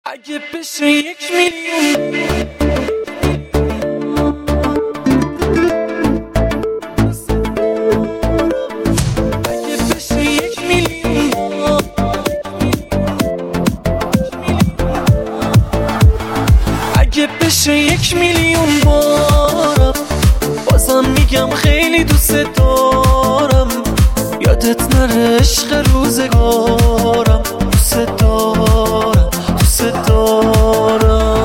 اگه بشه 1,000,000 اگه بشه 1,000,000 اگه بشه 1,000,000 بارم بازم میگم خیلی دوست دارم. یادت نره عشق روزگارم، دوست دارم دوست دارم.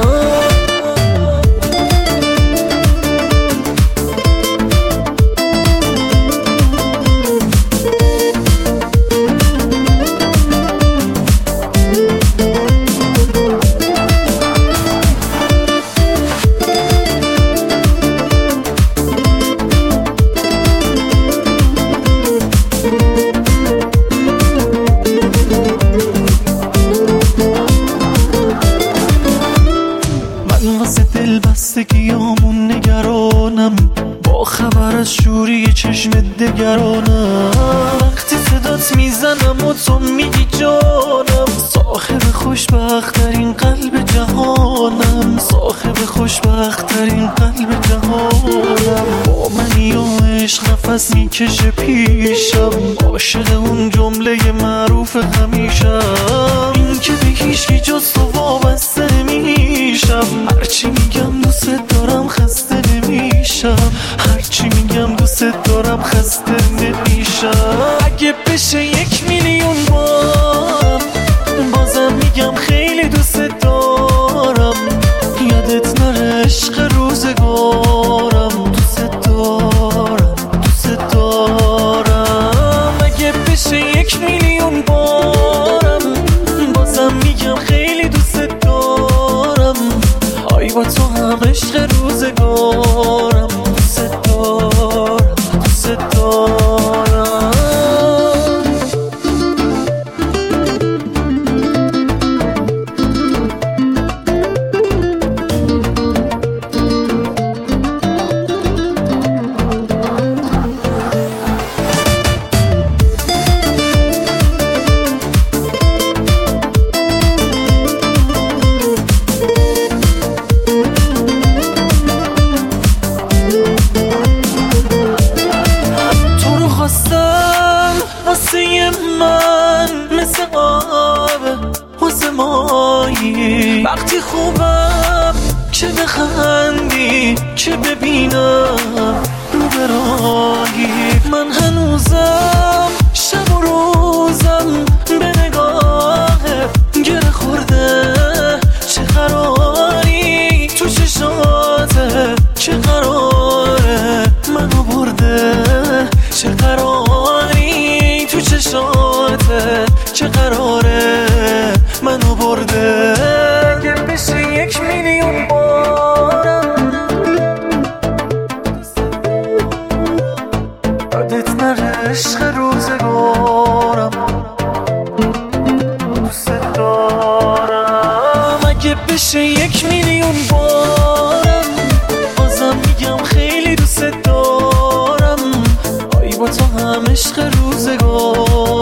واسه دل بستگیامون نگرانم، با خبر از شوری چشم دگرانم. وقتی صدات میزنم و تو میگی جانم، صاحب خوشبخت‌ترین قلب جهانم، صاحب خوشبخت‌ترین قلب جهانم. با منی و عشق نفس میکشه پیشم، عاشق اون جمله معروف همیشم، این که به هیچکی جز تو وابسته نمیشم. هرچی میگم دوست دارم خسته نمیشم، هرچی میگم دوست دارم خسته نمیشم. اگه بشه 1,000,000 بارم بازم میگم خیلی دوست دارم. یادت نره عشق روزگارم، دوست دارم دوست دارم. اگه بشه 1,000,000 بارم بازم میگم خیلی دوست دارم. آی با تو هم عشق روزگارم، دوست دارم دوست دارم. واسه من مثل آب واسه مایی، وقتی خوبم چه بخندی چه ببینم رو برایی. من هنوزم شب و روزم به نگاهت گره خورده. چه قراری تو چشاته، چه قراره منو برده، چه قراری تو چشاته، چه قراره منو برده. اگه بشه 1,000,000 بارم یادت نره عشق روزگارم، دوست دارم. اگه بشه 1,000,000 بارم بازم میگم خیلی دوست دارم. آی با تو هم عشق روزگارم.